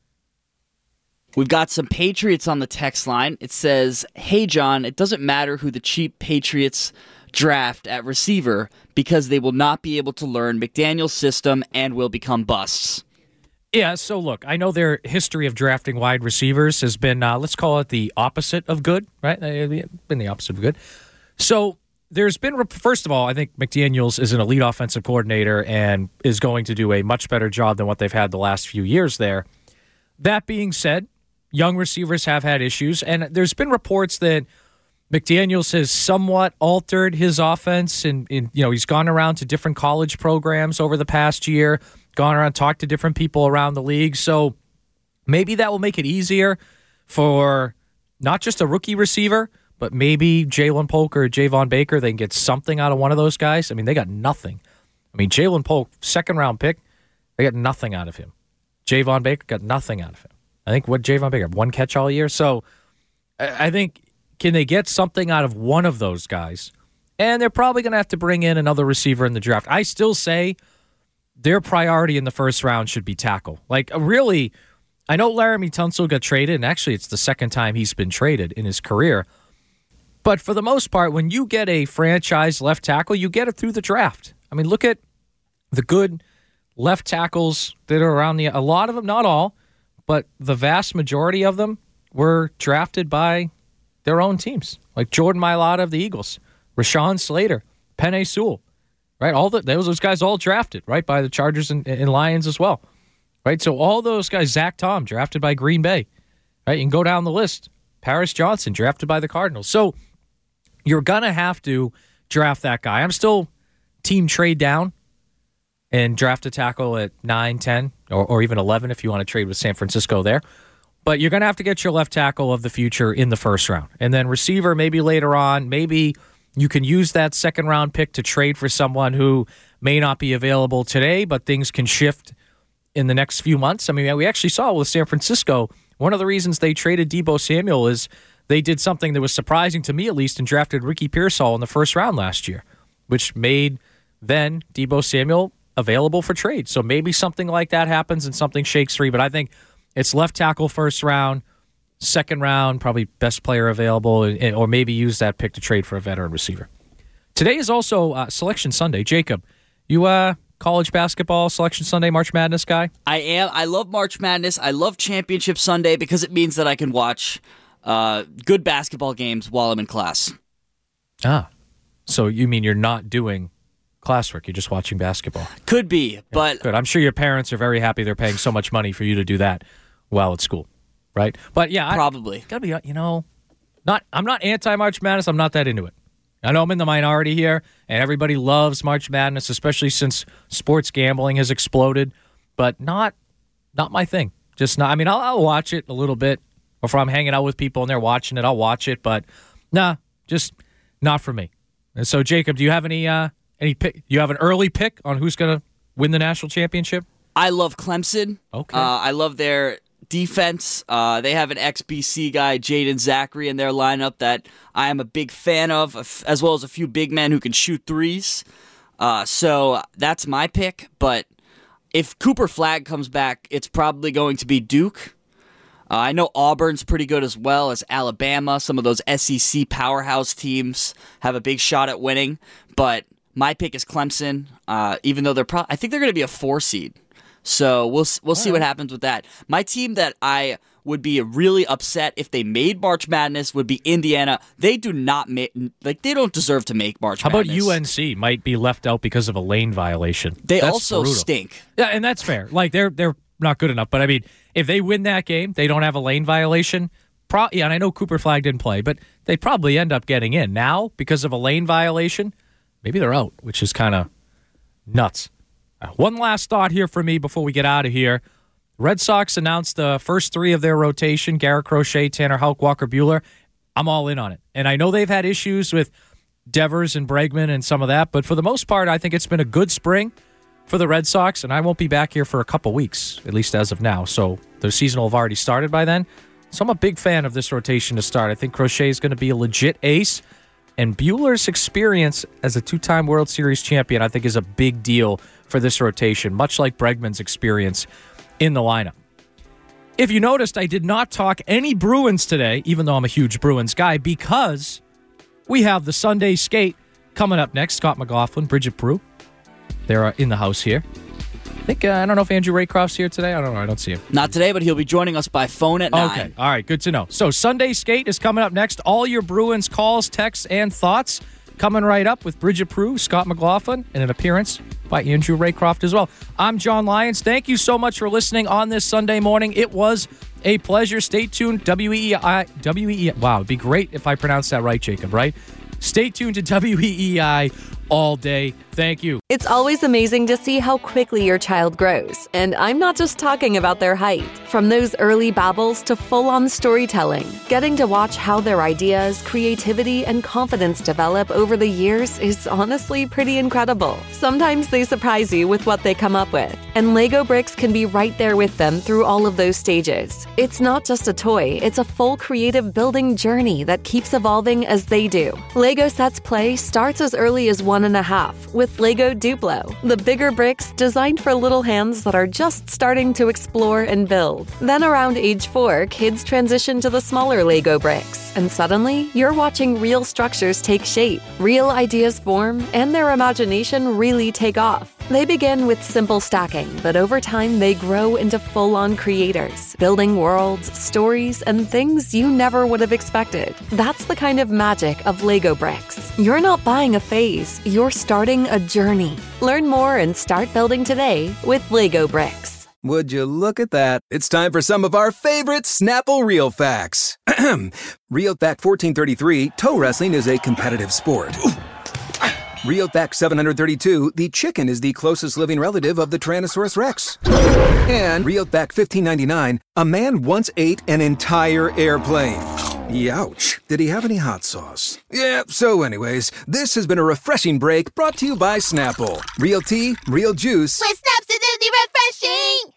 We've got some Patriots on the text line. It says, hey, John, it doesn't matter who the cheap Patriots draft at receiver because they will not be able to learn McDaniel's system and will become busts. Yeah, so look, I know their history of drafting wide receivers has been, uh, let's call it the opposite of good, right? It's been the opposite of good. So there's been, first of all, I think McDaniels is an elite offensive coordinator and is going to do a much better job than what they've had the last few years there. That being said, young receivers have had issues, and there's been reports that McDaniels has somewhat altered his offense, and, and you know he's gone around to different college programs over the past year, gone around, talked to different people around the league. So maybe that will make it easier for not just a rookie receiver, but maybe Jalen Polk or Javon Baker. They can get something out of one of those guys. I mean, they got nothing. I mean, Jalen Polk, second round pick, they got nothing out of him. Javon Baker got nothing out of him. I think what Javon Baker, one catch all year. So I think, can they get something out of one of those guys? And they're probably going to have to bring in another receiver in the draft. I still say their priority in the first round should be tackle. Like, really, I know Laramie Tunsil got traded, and actually it's the second time he's been traded in his career. But for the most part, when you get a franchise left tackle, you get it through the draft. I mean, look at the good left tackles that are around the, a lot of them, not all, but the vast majority of them were drafted by their own teams, like Jordan Mailata of the Eagles, Rashawn Slater, Penei Sewell, right? All the, those, those guys all drafted, right, by the Chargers and, and Lions as well, right? So all those guys, Zach Tom, drafted by Green Bay, right? You can go down the list. Paris Johnson, drafted by the Cardinals. So you're going to have to draft that guy. I'm still team trade down and draft a tackle at nine, ten, or, or even eleven if you want to trade with San Francisco there. But you're going to have to get your left tackle of the future in the first round. And then receiver maybe later on. Maybe you can use that second-round pick to trade for someone who may not be available today, but things can shift in the next few months. I mean, we actually saw with San Francisco, one of the reasons they traded Deebo Samuel is they did something that was surprising to me at least and drafted Ricky Pearsall in the first round last year, which made then Deebo Samuel available for trade. So maybe something like that happens and something shakes free. But I think it's left tackle first round, second round, probably best player available, or maybe use that pick to trade for a veteran receiver. Today is also uh, Selection Sunday. Jacob, you uh, college basketball Selection Sunday, March Madness guy? I am. I love March Madness. I love Championship Sunday because it means that I can watch uh, good basketball games while I'm in class. Ah, so you mean you're not doing classwork, you're just watching basketball? Could be, but... Yeah, good. I'm sure your parents are very happy they're paying so much money for you to do that while at school, right? But yeah, probably. I, gotta be, you know, not. I'm not anti-March Madness. I'm not that into it. I know I'm in the minority here, and everybody loves March Madness, especially since sports gambling has exploded, but not not my thing. Just not. I mean, I'll, I'll watch it a little bit, or if I'm hanging out with people and they're watching it, I'll watch it, but nah, just not for me. And so, Jacob, do you have any... Uh, Any pick? You have an early pick on who's going to win the national championship? I love Clemson. Okay. Uh, I love their defense. Uh, they have an ex-B C guy, Jaden Zachary, in their lineup that I am a big fan of, as well as a few big men who can shoot threes. Uh, so that's my pick. But if Cooper Flagg comes back, it's probably going to be Duke. Uh, I know Auburn's pretty good as well as Alabama. Some of those S E C powerhouse teams have a big shot at winning. But My pick is Clemson, uh, even though they're pro- I think they're going to be a four seed. So we'll we'll see what happens with that. My team that I would be really upset if they made March Madness would be Indiana. They do not make like they don't deserve to make March How Madness. about U N C might be left out because of a lane violation? They That's also brutal. stink. Yeah, and that's fair. Like they're they're not good enough. But I mean, if they win that game, they don't have a lane violation. Pro- yeah, and I know Cooper Flagg didn't play, but they'd probably end up getting in. Now, because of a lane violation, maybe they're out, which is kind of nuts. Uh, one last thought here for me before we get out of here. Red Sox announced the first three of their rotation, Garrett Crochet, Tanner Houck, Walker Buehler. I'm all in on it. And I know they've had issues with Devers and Bregman and some of that, but for the most part, I think it's been a good spring for the Red Sox, and I won't be back here for a couple weeks, at least as of now. So the season will have already started by then. So I'm a big fan of this rotation to start. I think Crochet is going to be a legit ace, and Buehler's experience as a two-time World Series champion, I think, is a big deal for this rotation, much like Bregman's experience in the lineup. If you noticed, I did not talk any Bruins today, even though I'm a huge Bruins guy, because we have the Sunday skate coming up next. Scott McLaughlin, Bridget Prue, they're uh, in the house here. I think, uh, I don't know if Andrew Raycroft's here today. I don't know. I don't see him. Not today, but he'll be joining us by phone at nine. Okay. All right. Good to know. So Sunday skate is coming up next. All your Bruins calls, texts, and thoughts coming right up with Bridget Prue, Scott McLaughlin, and an appearance by Andrew Raycroft as well. I'm John Lyons. Thank you so much for listening on this Sunday morning. It was a pleasure. Stay tuned. W E I. W E I. Wow. It'd be great if I pronounced that right, Jacob, right? Stay tuned to W E E I all day. Thank you. It's always amazing to see how quickly your child grows. And I'm not just talking about their height. From those early babbles to full-on storytelling, getting to watch how their ideas, creativity, and confidence develop over the years is honestly pretty incredible. Sometimes they surprise you with what they come up with. And Lego Bricks can be right there with them through all of those stages. It's not just a toy, it's a full creative building journey that keeps evolving as they do. Lego Sets Play starts as early as one and a half with Lego Duplo, the bigger bricks designed for little hands that are just starting to explore and build. Then around age four, kids transition to the smaller Lego bricks, and suddenly you're watching real structures take shape, real ideas form, and their imagination really take off. They begin with simple stacking, but over time they grow into full-on creators, building worlds, stories, and things you never would have expected. That's the kind of magic of Lego bricks. You're not buying a phase, you're starting a journey. Learn more and start building today with Lego Bricks. Would you look at that? It's time for some of our favorite Snapple Real Facts. Real Fact fourteen thirty-three, toe wrestling is a competitive sport. Real Fact seven hundred thirty-two, the chicken is the closest living relative of the Tyrannosaurus Rex. And Real Fact fifteen ninety-nine, a man once ate an entire airplane. Youch. Did he have any hot sauce? Yeah, so anyways, this has been a refreshing break brought to you by Snapple. Real tea, real juice. With Snaps, it's refreshing!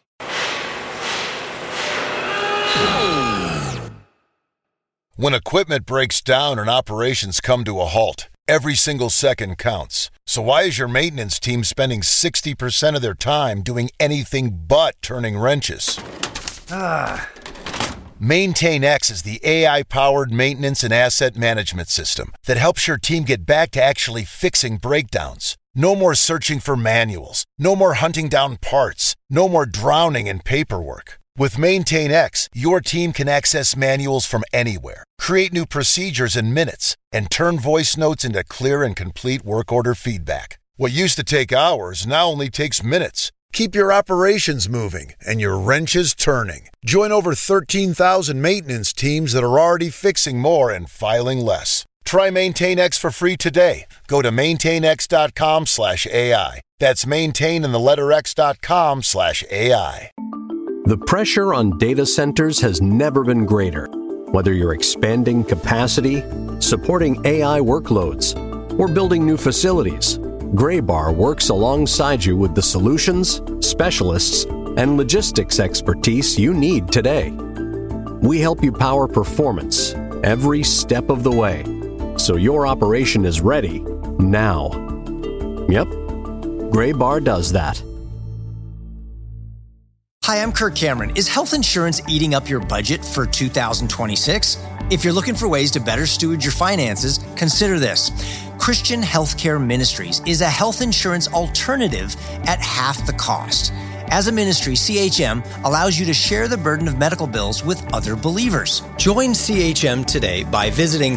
When equipment breaks down and operations come to a halt, every single second counts. So why is your maintenance team spending sixty percent of their time doing anything but turning wrenches? Ah. MaintainX is the A I-powered maintenance and asset management system that helps your team get back to actually fixing breakdowns. No more searching for manuals. No more hunting down parts. No more drowning in paperwork. With MaintainX, your team can access manuals from anywhere, create new procedures in minutes, and turn voice notes into clear and complete work order feedback. What used to take hours now only takes minutes. Keep your operations moving and your wrenches turning. Join over thirteen thousand maintenance teams that are already fixing more and filing less. Try MaintainX for free today. Go to maintainx.com slash AI. That's maintain and the letter x.com slash AI. The pressure on data centers has never been greater. Whether you're expanding capacity, supporting A I workloads, or building new facilities, Graybar works alongside you with the solutions, specialists, and logistics expertise you need today. We help you power performance every step of the way, so your operation is ready now. Yep, Graybar does that. Hi, I'm Kirk Cameron. Is health insurance eating up your budget for two thousand twenty-six? If you're looking for ways to better steward your finances, consider this. Christian Healthcare Ministries is a health insurance alternative at half the cost. As a ministry, C H M allows you to share the burden of medical bills with other believers. Join C H M today by visiting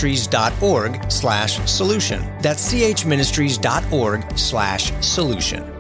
chministries.org slash solution. That's chministries.org slash solution.